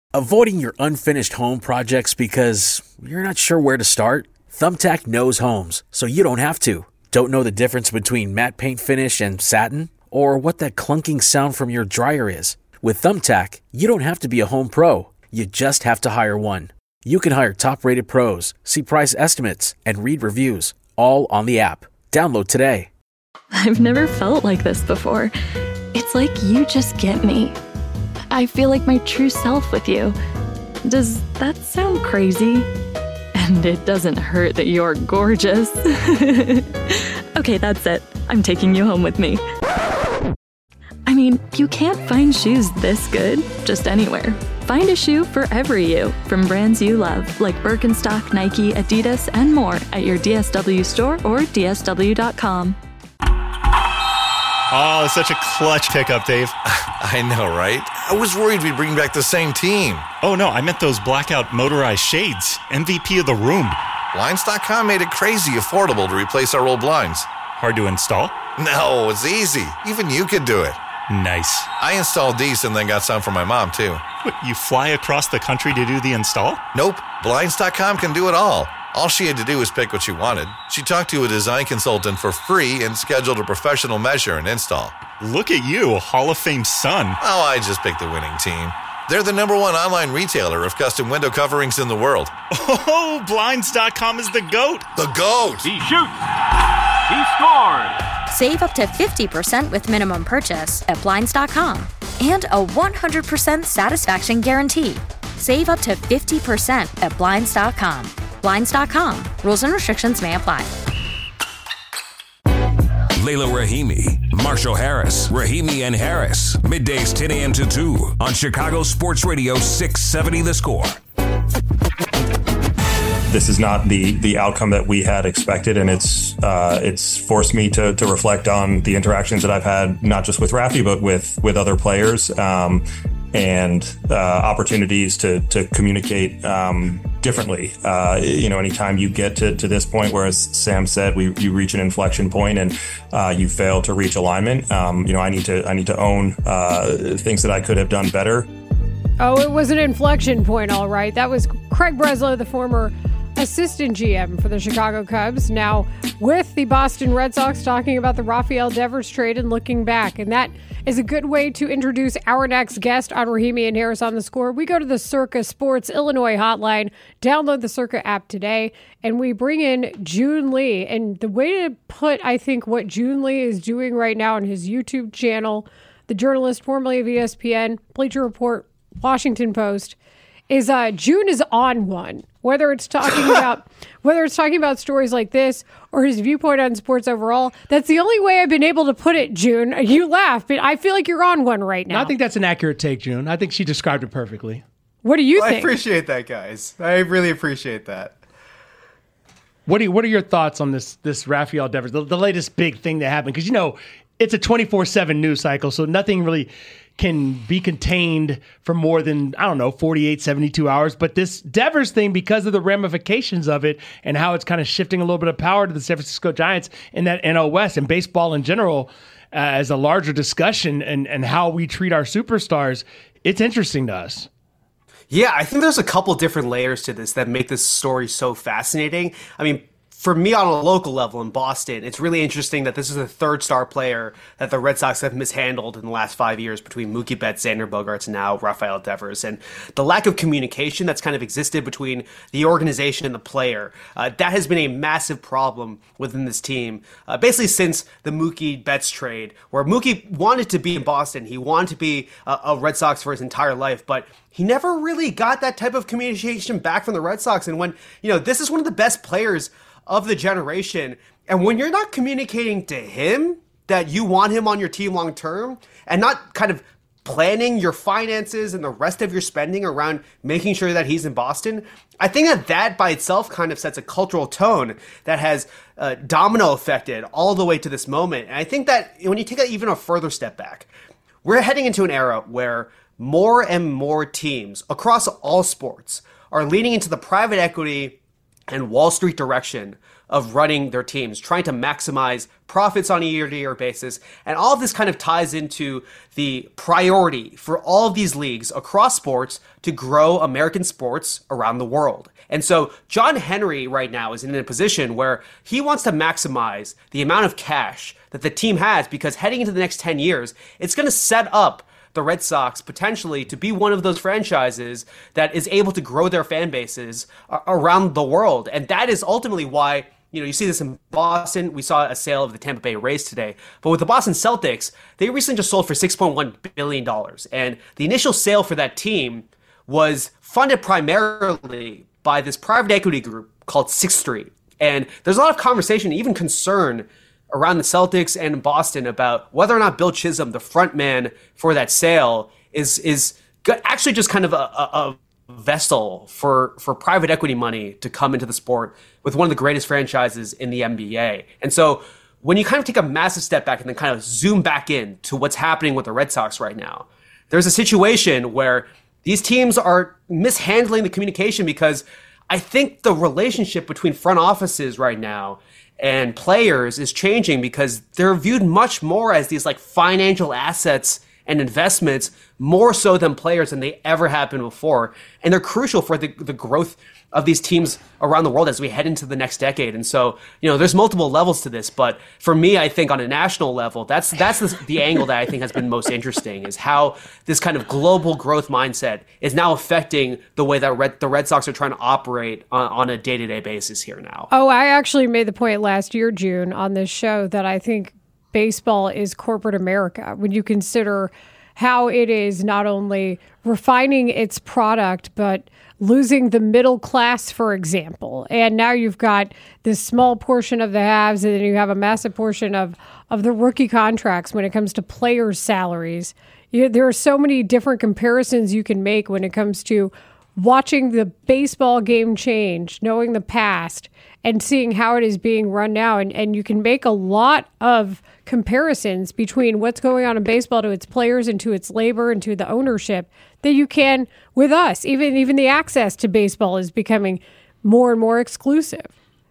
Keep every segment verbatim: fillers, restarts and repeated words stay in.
Avoiding your unfinished home projects because you're not sure where to start? Thumbtack knows homes, so you don't have to. Don't know the difference between matte paint finish and satin? Or what that clunking sound from your dryer is? With Thumbtack, you don't have to be a home pro. You just have to hire one. You can hire top-rated pros, see price estimates, and read reviews, all on the app. Download today. I've never felt like this before. It's like you just get me. I feel like my true self with you. Does that sound crazy? And it doesn't hurt that you're gorgeous. Okay, that's it. I'm taking you home with me. I mean, you can't find shoes this good just anywhere. Find a shoe for every you from brands you love, like Birkenstock, Nike, Adidas, and more at your D S W store or D S W dot com. Oh, such a clutch pickup, Dave. I know, right? I was worried we'd bring back the same team. Oh, no, I meant those blackout motorized shades. M V P of the room. Blinds dot com made it crazy affordable to replace our old blinds. Hard to install? No, it's easy. Even you could do it. Nice. I installed these and then got some for my mom, too. What, you fly across the country to do the install? Nope. Blinds dot com can do it all. All she had to do was pick what she wanted. She talked to a design consultant for free and scheduled a professional measure and install. Look at you, a Hall of Fame son. Oh, I just picked the winning team. They're the number one online retailer of custom window coverings in the world. Oh, Blinds dot com is the GOAT. The GOAT! He shoots! He scores! Save up to fifty percent with minimum purchase at Blinds dot com. And a one hundred percent satisfaction guarantee. Save up to fifty percent at Blinds dot com. Blinds dot com. Rules and restrictions may apply. Layla Rahimi, Marshall Harris, Rahimi and Harris. Middays ten a.m. to two on Chicago Sports Radio six seventy The Score. This is not the the outcome that we had expected, and it's uh, it's forced me to to reflect on the interactions that I've had, not just with Rafi, but with with other players, um, and uh, opportunities to to communicate um, differently. Uh, you know, anytime you get to, to this point where, as Sam said, we you reach an inflection point and uh, you fail to reach alignment. Um, you know, I need to I need to own uh, things that I could have done better. Oh, it was an inflection point, all right. That was Craig Breslow, the former assistant G M for the Chicago Cubs, now with the Boston Red Sox, talking about the Rafael Devers trade and looking back. And that is a good way to introduce our next guest on Rahimi and Harris on the Score. We go to the Circa Sports Illinois hotline, download the Circa app today, and we bring in June Lee. And the way to put, I think, what June Lee is doing right now on his YouTube channel, the journalist formerly of E S P N, Bleacher Report, Washington Post, is uh, June is on one. Whether it's talking about whether it's talking about stories like this or his viewpoint on sports overall, that's the only way I've been able to put it, June. You laugh, but I feel like you're on one right now. No, I think that's an accurate take, June. I think she described it perfectly. What do you well, think? I appreciate that, guys. I really appreciate that. What do you, what are your thoughts on this this Rafael Devers, the, the latest big thing that happened? Because, you know, it's a twenty-four seven news cycle, so nothing really can be contained for more than, I don't know, forty-eight, seventy-two hours. But this Devers thing, because of the ramifications of it and how it's kind of shifting a little bit of power to the San Francisco Giants in that N L West and baseball in general uh, as a larger discussion and, and how we treat our superstars, it's interesting to us. Yeah, I think there's a couple different layers to this that make this story so fascinating. I mean, for me on a local level in Boston, it's really interesting that this is the third star player that the Red Sox have mishandled in the last five years between Mookie Betts, Xander Bogaerts, and now Rafael Devers. And the lack of communication that's kind of existed between the organization and the player, uh, that has been a massive problem within this team, uh, basically since the Mookie Betts trade, where Mookie wanted to be in Boston. He wanted to be a, a Red Sox for his entire life, but he never really got that type of communication back from the Red Sox. And when, you know, this is one of the best players of the generation, and when you're not communicating to him that you want him on your team long term and not kind of planning your finances and the rest of your spending around making sure that he's in Boston, I think that that by itself kind of sets a cultural tone that has uh, domino affected all the way to this moment. And I think that when you take that even a further step back, we're heading into an era where more and more teams across all sports are leaning into the private equity and Wall Street direction of running their teams, trying to maximize profits on a year-to-year basis. And all of this kind of ties into the priority for all of these leagues across sports to grow American sports around the world. And so John Henry right now is in a position where he wants to maximize the amount of cash that the team has, because heading into the next ten years, it's going to set up the Red Sox potentially to be one of those franchises that is able to grow their fan bases around the world. And that is ultimately why, you know, you see this in Boston. We saw a sale of the Tampa Bay Rays today. But with the Boston Celtics, they recently just sold for six point one billion dollars. And the initial sale for that team was funded primarily by this private equity group called Sixth Street. And there's a lot of conversation, even concern around the Celtics and Boston about whether or not Bill Chisholm, the front man for that sale, is is actually just kind of a, a, a vessel for, for private equity money to come into the sport with one of the greatest franchises in the N B A. And so when you kind of take a massive step back and then kind of zoom back in to what's happening with the Red Sox right now, there's a situation where these teams are mishandling the communication, because I think the relationship between front offices right now and players is changing, because they're viewed much more as these like financial assets and investments, more so than players than they ever have been before. And they're crucial for the, the growth of these teams around the world as we head into the next decade. And so, you know, there's multiple levels to this, but for me, I think on a national level, that's that's the, the angle that I think has been most interesting, is how this kind of global growth mindset is now affecting the way that Red, the Red Sox are trying to operate on, on a day-to-day basis here now. Oh, I actually made the point last year, June, on this show that I think baseball is corporate America. When you consider how it is not only refining its product, but losing the middle class, for example. And now you've got this small portion of the haves, and then you have a massive portion of, of the rookie contracts when it comes to players' salaries. You, there are so many different comparisons you can make when it comes to watching the baseball game change, knowing the past, and seeing how it is being run now. And, and you can make a lot of comparisons between what's going on in baseball to its players and to its labor and to the ownership that you can with us. Even, even the access to baseball is becoming more and more exclusive.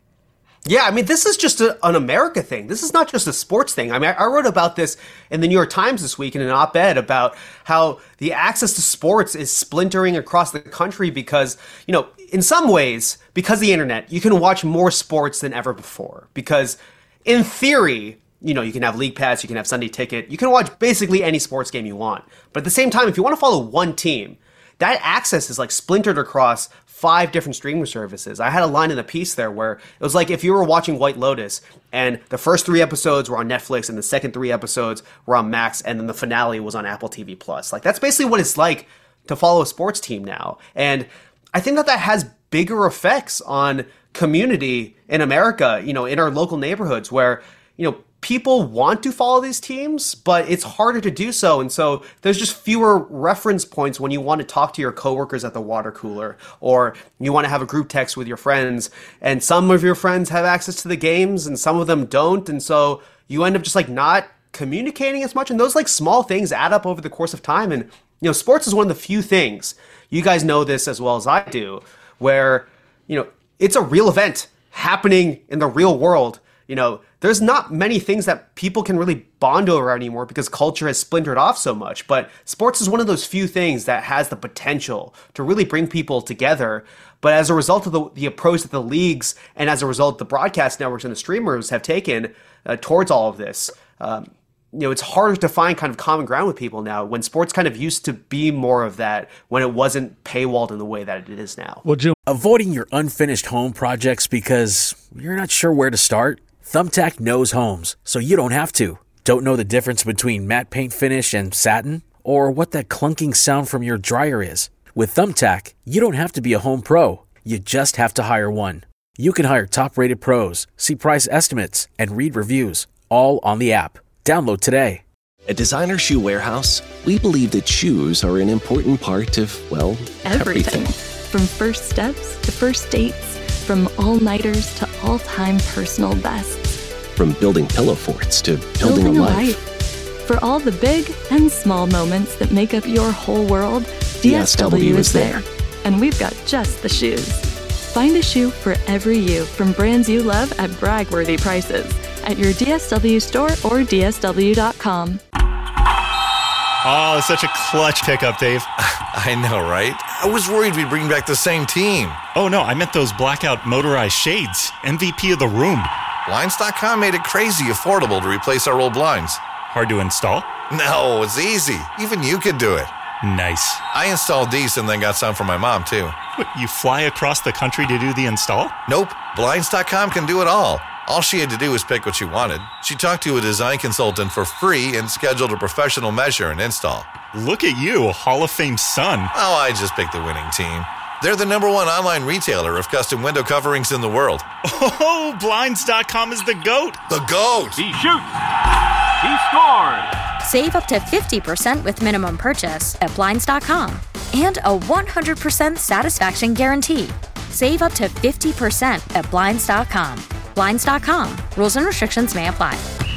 Yeah, I mean, this is just a, an America thing. This is not just a sports thing. I mean, I, I wrote about this in the New York Times this week in an op-ed about how the access to sports is splintering across the country because, you know, in some ways, because of the internet, you can watch more sports than ever before. Because in theory, you know, you can have League Pass, you can have Sunday Ticket, you can watch basically any sports game you want. But at the same time, if you want to follow one team, that access is like splintered across five different streaming services. I had a line in the piece there where it was like if you were watching White Lotus and the first three episodes were on Netflix and the second three episodes were on Max and then the finale was on Apple T V Plus. Like that's basically what it's like to follow a sports team now. And I think that that has bigger effects on community in America, you know, in our local neighborhoods where, you know, people want to follow these teams, but it's harder to do so. And so there's just fewer reference points when you want to talk to your coworkers at the water cooler, or you want to have a group text with your friends. And some of your friends have access to the games and some of them don't. And so you end up just like not communicating as much. And those like small things add up over the course of time. And, you know, sports is one of the few things, you guys know this as well as I do, where, you know, it's a real event happening in the real world. You know, there's not many things that people can really bond over anymore because culture has splintered off so much. But sports is one of those few things that has the potential to really bring people together. But as a result of the, the approach that the leagues and as a result the broadcast networks and the streamers have taken uh, towards all of this, um, you know, it's harder to find kind of common ground with people now when sports kind of used to be more of that when it wasn't paywalled in the way that it is now. Well, Jim, avoiding your unfinished home projects because you're not sure where to start? Thumbtack knows homes, so you don't have to. Don't know the difference between matte paint finish and satin? Or what that clunking sound from your dryer is? With Thumbtack, you don't have to be a home pro. You just have to hire one. You can hire top-rated pros, see price estimates, and read reviews, all on the app. Download today. At Designer Shoe Warehouse, we believe that shoes are an important part of, well, everything. everything. From first steps to first dates. From all-nighters to all-time personal bests. From building pillow forts to building, building a life. life. For all the big and small moments that make up your whole world, D S W, D S W is there. there. And we've got just the shoes. Find a shoe for every you from brands you love at brag-worthy prices at your D S W store or D S W dot com. Oh, it's such a clutch pickup, Dave. I know, right? I was worried we'd bring back the same team. Oh, no, I meant those blackout motorized shades. M V P of the room. Blinds dot com made it crazy affordable to replace our old blinds. Hard to install? No, it's easy. Even you could do it. Nice. I installed these and then got some for my mom, too. What, you fly across the country to do the install? Nope. Blinds dot com can do it all. All she had to do was pick what she wanted. She talked to a design consultant for free and scheduled a professional measure and install. Look at you, Hall of Fame son. Oh, I just picked the winning team. They're the number one online retailer of custom window coverings in the world. Oh, Blinds dot com is the GOAT. The GOAT! He shoots! He scored! Save up to fifty percent with minimum purchase at Blinds dot com and a one hundred percent satisfaction guarantee. Save up to fifty percent at Blinds dot com. Blinds dot com. Rules and restrictions may apply.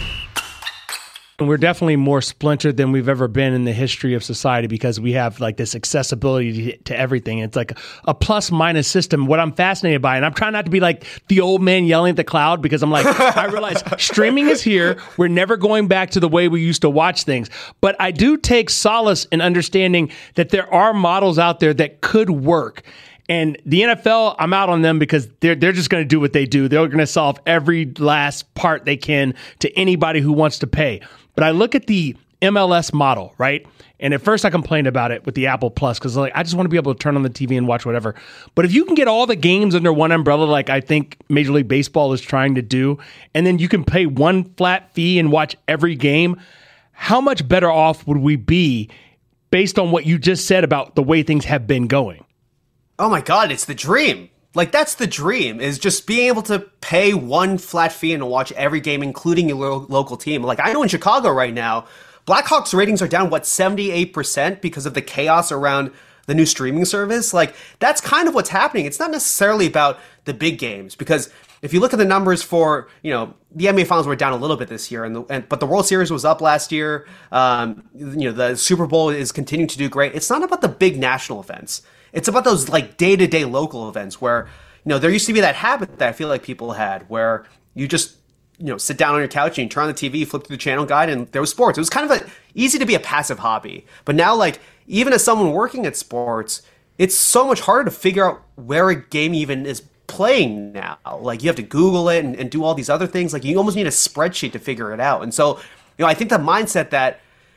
We're definitely more splintered than we've ever been in the history of society because we have like this accessibility to, to everything. It's like a plus minus system. What I'm fascinated by, and I'm trying not to be like the old man yelling at the cloud because I'm like, I realize streaming is here. We're never going back to the way we used to watch things. But I do take solace in understanding that there are models out there that could work. And the N F L, I'm out on them because they're they're just going to do what they do. They're going to solve every last part they can to anybody who wants to pay. But I look at the M L S model, right? And at first I complained about it with the Apple Plus because like I just want to be able to turn on the T V and watch whatever. But if you can get all the games under one umbrella, like I think Major League Baseball is trying to do, and then you can pay one flat fee and watch every game, how much better off would we be based on what you just said about the way things have been going? Oh my God, it's the dream. Like, that's the dream, is just being able to pay one flat fee and watch every game, including your lo- local team. Like, I know in Chicago right now, Blackhawks ratings are down, what, seventy-eight percent because of the chaos around the new streaming service? Like, that's kind of what's happening. It's not necessarily about the big games, because if you look at the numbers for, you know, the N B A Finals were down a little bit this year, and, the, and but the World Series was up last year. Um, you know, the Super Bowl is continuing to do great. It's not about the big national events. It's about those like day-to-day local events where, you know, there used to be that habit that I feel like people had where you just, you know, sit down on your couch and you turn on the T V, flip through the channel guide, and there was sports. It was kind of a, easy to be a passive hobby. But now, like, even as someone working at sports, it's so much harder to figure out where a game even is playing now. Like, you have to Google it and, and do all these other things. Like, you almost need a spreadsheet to figure it out. And so, you know, I think the mindset that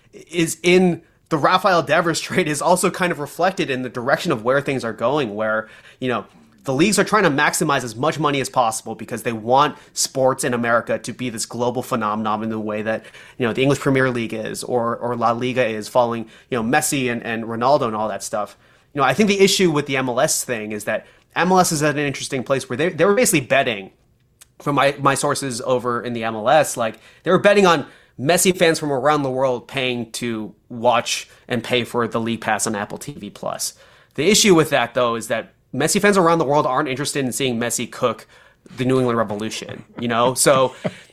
is in the Rafael Devers trade is also kind of reflected in the direction of where things are going, where, you know, the leagues are trying to maximize as much money as possible because they want sports in America to be this global phenomenon in the way that, you know, the English Premier League is, or or La Liga is, following, you know, Messi and, and Ronaldo and all that stuff. You know, I think the issue with the M L S thing is that M L S is at an interesting place where they they were basically betting, from my, my sources over in the M L S, like, they were betting on Messi fans from around the world paying to watch and pay for the League Pass on Apple T V Plus. The issue with that, though, is that Messi fans around the world aren't interested in seeing Messi cook the New England Revolution, you know? So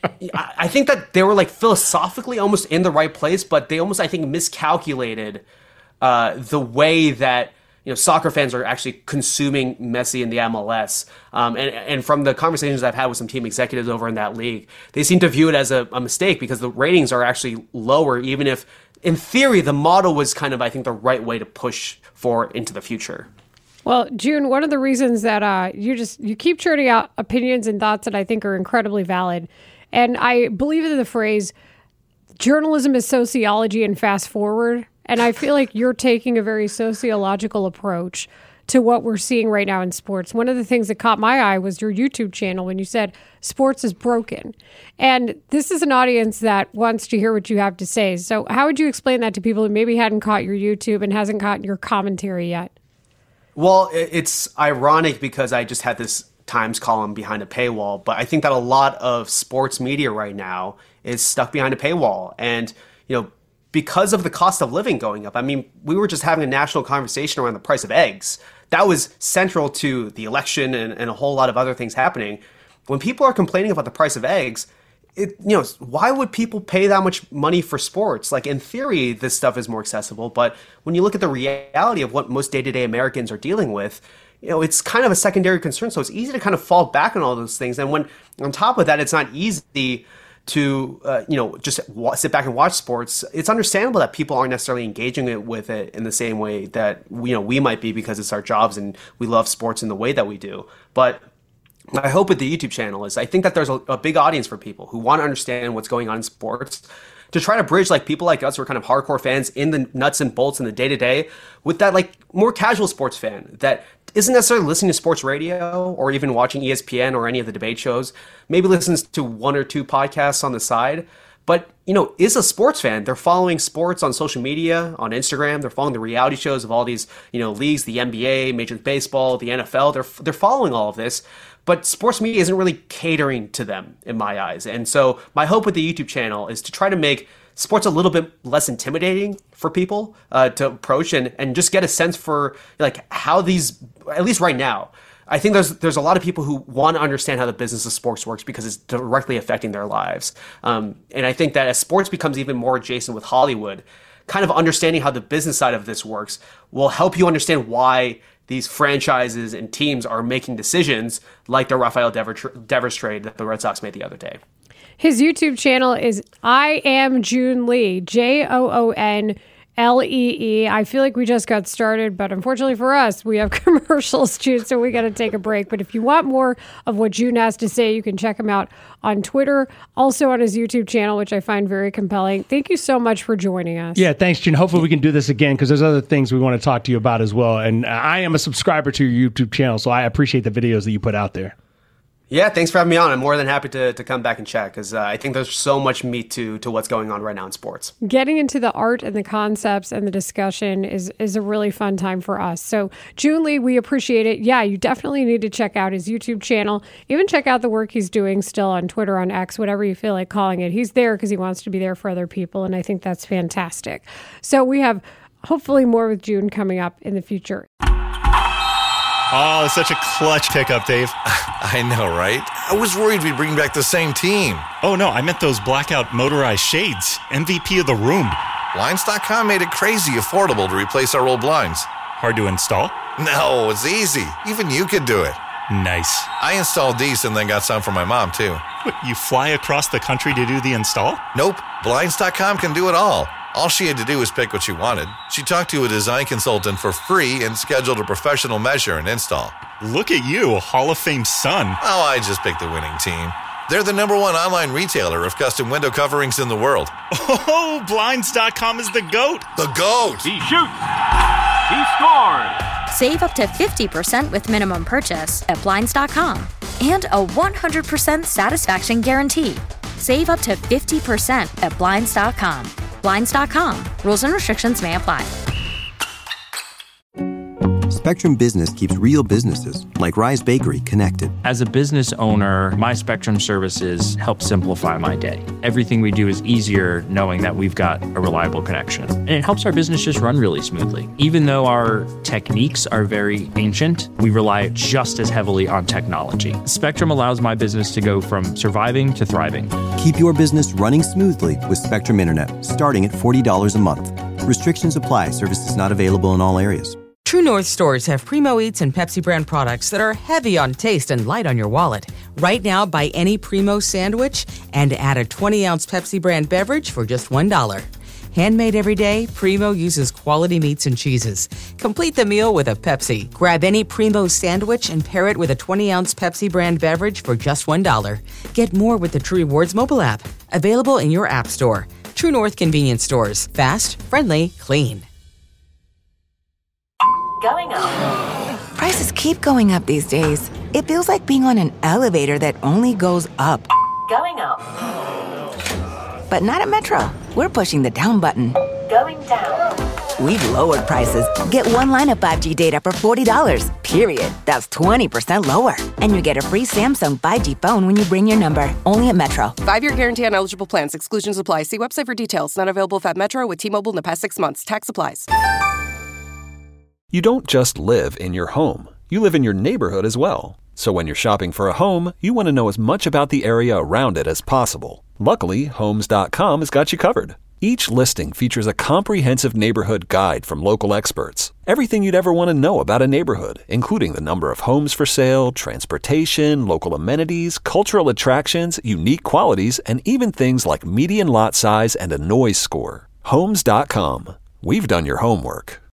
I think that they were like philosophically almost in the right place, but they almost, I think, miscalculated uh, the way that, you know, soccer fans are actually consuming Messi in the M L S. Um, and, and from the conversations I've had with some team executives over in that league, they seem to view it as a, a mistake because the ratings are actually lower, even if, in theory, the model was kind of, I think, the right way to push for into the future. Well, June, one of the reasons that uh, you just you keep churning out opinions and thoughts that I think are incredibly valid, and I believe in the phrase, journalism is sociology and fast forward, and I feel like you're taking a very sociological approach to what we're seeing right now in sports. One of the things that caught my eye was your YouTube channel when you said sports is broken. And this is an audience that wants to hear what you have to say. So how would you explain that to people who maybe hadn't caught your YouTube and hasn't caught your commentary yet? Well, it's ironic because I just had this Times column behind a paywall, but I think that a lot of sports media right now is stuck behind a paywall. And, you know, because of the cost of living going up. I mean, we were just having a national conversation around the price of eggs. That was central to the election and, and a whole lot of other things happening. When people are complaining about the price of eggs, it, you know, why would people pay that much money for sports? Like, in theory, this stuff is more accessible. But when you look at the reality of what most day-to-day Americans are dealing with, you know, it's kind of a secondary concern. So it's easy to kind of fall back on all those things. And when on top of that, it's not easy to, uh, you know, just wa- sit back and watch sports. It's understandable that people aren't necessarily engaging it with it in the same way that, you know, we might be, because it's our jobs and we love sports in the way that we do. But my hope with the YouTube channel is I think that there's a, a big audience for people who want to understand what's going on in sports, to try to bridge like people like us who are kind of hardcore fans in the nuts and bolts in the day to day with that like more casual sports fan that isn't necessarily listening to sports radio or even watching E S P N or any of the debate shows, maybe listens to one or two podcasts on the side, but, you know, is a sports fan. They're following sports on social media, on Instagram. They're following the reality shows of all these, you know, leagues, the N B A, Major League Baseball, the N F L. They're, they're following all of this. But sports media isn't really catering to them in my eyes. And so my hope with the YouTube channel is to try to make sports a little bit less intimidating for people uh, to approach and, and just get a sense for like how these, at least right now, I think there's there's a lot of people who want to understand how the business of sports works because it's directly affecting their lives. Um, and I think that as sports becomes even more adjacent with Hollywood, kind of understanding how the business side of this works will help you understand why these franchises and teams are making decisions like the Rafael Devers, Devers trade that the Red Sox made the other day. His YouTube channel is I Am Joon Lee, J O O N L E E. I feel like we just got started, but unfortunately for us, we have commercials, June, so we got to take a break. But if you want more of what June has to say, you can check him out on Twitter, also on his YouTube channel, which I find very compelling. Thank you so much for joining us. Yeah, thanks, June. Hopefully we can do this again because there's other things we want to talk to you about as well. And I am a subscriber to your YouTube channel, so I appreciate the videos that you put out there. Yeah, thanks for having me on. I'm more than happy to, to come back and chat because uh, I think there's so much meat to to what's going on right now in sports. Getting into the art and the concepts and the discussion is is a really fun time for us. So, Joon Lee, we appreciate it. Yeah, you definitely need to check out his YouTube channel. Even check out the work he's doing still on Twitter, on X, whatever you feel like calling it. He's there because he wants to be there for other people, and I think that's fantastic. So we have hopefully more with June coming up in the future. Oh, such a clutch pickup, Dave. I know, right? I was worried we'd bring back the same team. Oh, no, I meant those blackout motorized shades. M V P of the room. Blinds dot com made it crazy affordable to replace our old blinds. Hard to install? No, it's easy. Even you could do it. Nice. I installed these and then got some for my mom, too. What, you fly across the country to do the install? Nope. Blinds dot com can do it all. All she had to do was pick what she wanted. She talked to a design consultant for free and scheduled a professional measure and install. Look at you, a Hall of Fame son. Oh, I just picked the winning team. They're the number one online retailer of custom window coverings in the world. Oh, Blinds dot com is the GOAT. The GOAT! He shoots! He scores! Save up to fifty percent with minimum purchase at Blinds dot com. And a one hundred percent satisfaction guarantee. Save up to fifty percent at Blinds dot com. Blinds dot com. Rules and restrictions may apply. Spectrum Business keeps real businesses, like Rise Bakery, connected. As a business owner, my Spectrum services help simplify my day. Everything we do is easier knowing that we've got a reliable connection. And it helps our business just run really smoothly. Even though our techniques are very ancient, we rely just as heavily on technology. Spectrum allows my business to go from surviving to thriving. Keep your business running smoothly with Spectrum Internet, starting at forty dollars a month. Restrictions apply. Services not available in all areas. True North stores have Primo Eats and Pepsi brand products that are heavy on taste and light on your wallet. Right now, buy any Primo sandwich and add a twenty ounce Pepsi brand beverage for just one dollar. Handmade every day, Primo uses quality meats and cheeses. Complete the meal with a Pepsi. Grab any Primo sandwich and pair it with a twenty ounce Pepsi brand beverage for just one dollar. Get more with the True Rewards mobile app. Available in your app store. True North convenience stores. Fast, friendly, clean. Going up. Prices keep going up these days. It feels like being on an elevator that only goes up. Going up. But not at Metro. We're pushing the down button. Going down. We've lowered prices. Get one line of five G data for forty dollars. Period. That's twenty percent lower. And you get a free Samsung five G phone when you bring your number. Only at Metro. Five-year guarantee on eligible plans. Exclusions apply. See website for details. Not available at Metro with T-Mobile in the past six months. Tax applies. You don't just live in your home. You live in your neighborhood as well. So when you're shopping for a home, you want to know as much about the area around it as possible. Luckily, Homes dot com has got you covered. Each listing features a comprehensive neighborhood guide from local experts. Everything you'd ever want to know about a neighborhood, including the number of homes for sale, transportation, local amenities, cultural attractions, unique qualities, and even things like median lot size and a noise score. Homes dot com. We've done your homework.